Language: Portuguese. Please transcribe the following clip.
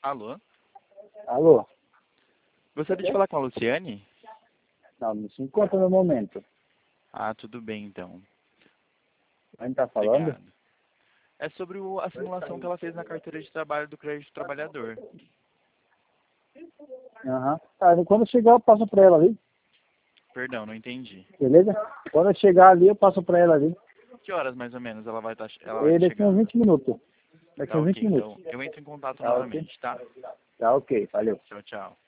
Alô? Alô? Gostaria de falar com a Luciane? Não, não se encontra no momento. Ah, tudo bem então. Quem está falando? Obrigado. É sobre a simulação que ela fez na carteira de trabalho do crédito trabalhador. Aham. Quando eu chegar, eu passo para ela ali. Perdão, não entendi. Beleza? Quando eu chegar ali, eu passo para ela ali. Que horas mais ou menos ela vai estar Daqui uns chegando? 20 minutos. Daqui Tá uns 20 ok, minutos. então eu entro em contato Tá ok? novamente, tá? Tá ok, valeu. Tchau, tchau.